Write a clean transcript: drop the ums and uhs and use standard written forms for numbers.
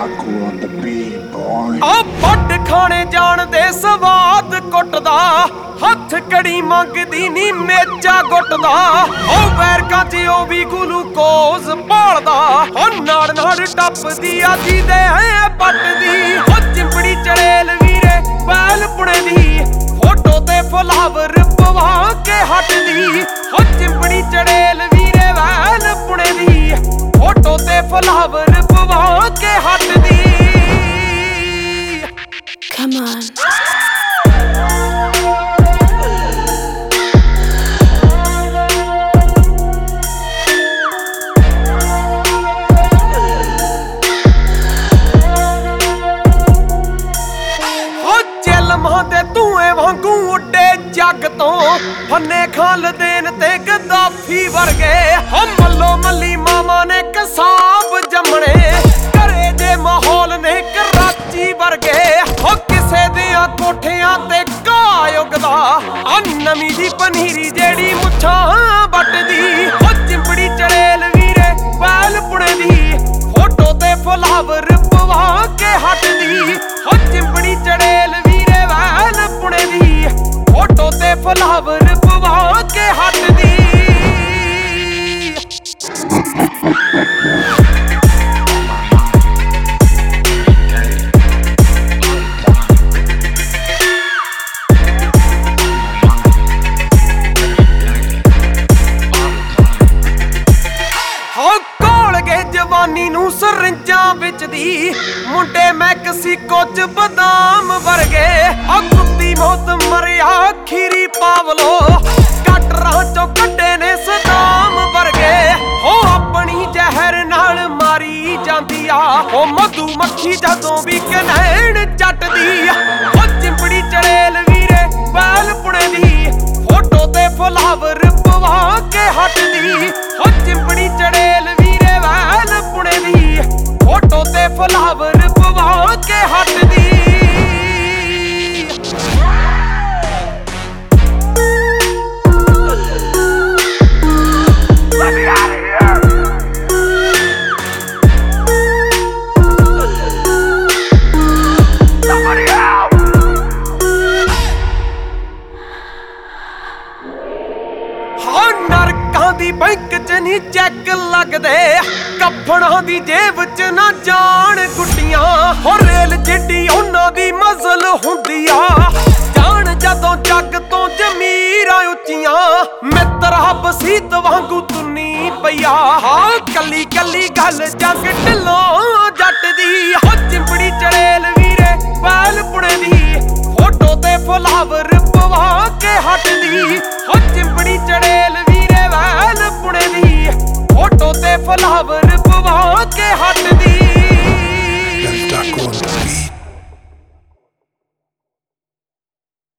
ਆ ਪੱਟ ਖਾਣੇ ਜਾਣ ਦੇ ਸਵਾਦ ਕੁੱਟਦਾ, ਹੱਥ ਕੜੀ ਮੰਗਦੀ ਨੀ ਮੇਚਾ ਗੁੱਟਦਾ। ਉਹ ਵੈਰਕਾਂ 'ਚ ਉਹ ਵੀ ਗਲੂਕੋਜ਼ ਭਾਲਦਾ, ਉਹ ਨਾੜ ਨਾੜ ਟੱਪਦੀ ਆ ਜਿਹਦੇ ਹੈ ਪੱਟਦੀ। ਉਹ ਚਿੰਬੜੀ ਚੜੇਲ ਵੀਰੇ ਬੈਲ ਪੁਣੇ ਦੀ, ਫੋਟੋ ਤੇ ਫਲਾਵਰ ਪਵਾ ਕੇ ਹਟਦੀ। ਉਹ ਚਿੰਬੜੀ ਚੜੇਲ ਵੀਰੇ ਬੈਲ ਪੁਣੇ ਦੀ, ਫੋਟੋ ਤੇ ਫਲਾਵਰ ਪਵਾ ਕੇ ਹਟਦੀ। Come on. ਤੇ ਧੂਏ ਵਾਂਗੂ ਉੱਡੇ ਜੱਗ ਤੋਂ, ਫੰਨੇ ਖਾਲਦੇਨ ਤੇ ਗਦਾਫੀ ਵਰਗੇ। ਹੋ ਮੱਲੋ ਮੱਲੀ ਮਾਮਾ ਨੇ ਕਸਾਬ ਜੰਮਣੇ, ਘਰੇ ਦੇ ਮਾਹੌਲ ਨੇ ਕਰਾਚੀ ਵਰਗੇ। ਹੋ ਕਿਸੇ ਦੀਆਂ ਕੋਠਿਆਂ ਤੇ ਘਾਹ ਉੱਗਦਾ, ਆ ਨਵੀਂ ਦੀ ਪਨੀਰੀ ਜਿਹੜੀ ਮੁੱਛਾਂ ਵੱਟਦੀ। ਹੋ ਚਿੰਬੜੀ ਚੜੇਲ ਵੀਰੇ ਬੈਲ ਪੁਣੇ ਦੀ, ਫੋਟੋ ਤੇ ਫਲਾਵਰ ਪਵਾ ਕੇ ਹਟਦੀ। ਹੋ ਚਿੰਬੜੀ ਚੜੇਲ ਵੀਰੇ ਬੈਲ ਪੁਣੇ ਦੀ, ਫੋਟੋ ਤੇ ਫਲਾਵਰ ਪਵਾ ਕੇ ਹਟਦੀ। ਜਵਾਨੀ ਨੂੰ ਸਰਿੰਜਾਂ ਵਿੱਚ ਦੀ, ਮੁੰਡੇ ਮੈਕਸੀਕੋ 'ਚ ਬਦਾਮ ਵਰਗੇ। ਆ ਕੁੱਤੀ ਮੌਤ ਮਰਿਆ ਖੀਰੀ ਪਾਵਲੋ, ਕਟਰਾਂ 'ਚੋਂ ਕੱਢੇ ਨੇ ਸਦਾਮ ਵਰਗੇ। ਹੋ ਆਪਣੀ ਜ਼ਹਿਰ ਨਾਲ ਮਾਰੀ ਜਾਂਦੀ ਆ, ਉਹ ਮਧੂ ਮੱਖੀ ਜਦੋਂ ਵੀ ਕਨੈਣ ਚੱਟਦੀ। ਉਹ ਚਿੰਬੜੀ ਚੜੇਲ ਵੀਰੇ ਬੈਲ ਪੁਣੇ ਦੀ, ਫੋਟੋ ਤੇ ਫਲਾਵਰ ਪਵਾ ਕੇ ਹਟਦੀ। ਉਹ ਚਿੰਬੜੀ ਚੜੇਲ ਵੀਰੇ ਬੈਲ ਪੁਣੇ ਦੀ, ਫੋਟੋ ਤੇ ਫਲਾਵਰ ਪਵਾ ਕੇ ਹਟਦੀ। ਨਰਕਾਂ ਦੀ ਬੈਂਕ 'ਚ ਨੀ ਚੈੱਕ ਲੱਗਦੇ, ਕੱਫਣਾਂ ਦੀ ਜੇਬ 'ਚ ਨਾ ਜਾਣ ਗੁੱਡੀਆਂ। ਹੋ ਰੇਲ ਜਿੱਡੀ ਉਹਨਾਂ ਦੀ ਮਜ਼ਲ ਹੁੰਦੀ ਆ, ਜਾਣ ਜਦੋਂ ਜੱਗ ਤੋਂ ਜ਼ਮੀਰਾਂ ਉੱਚੀਆਂ। ਮਿੱਤਰਾ ਬਸੀਤ ਵਾਂਗੂ ਤੁੰਨੀ ਪਈਆ, ਹਾਂ ਕੱਲੀ ਕੱਲੀ ਗੱਲ ਜੱਗ ਢਿੱਲੋਂ ਜੱਟ ਦੀ। ਹੋ ਚਿੰਬੜੀ ਚੜੇਲ ਵੀਰੇ ਬੈਲ ਪੁਣੇ ਦੀ, ਫੋਟੋ ਤੇ ਫਲਾਵਰ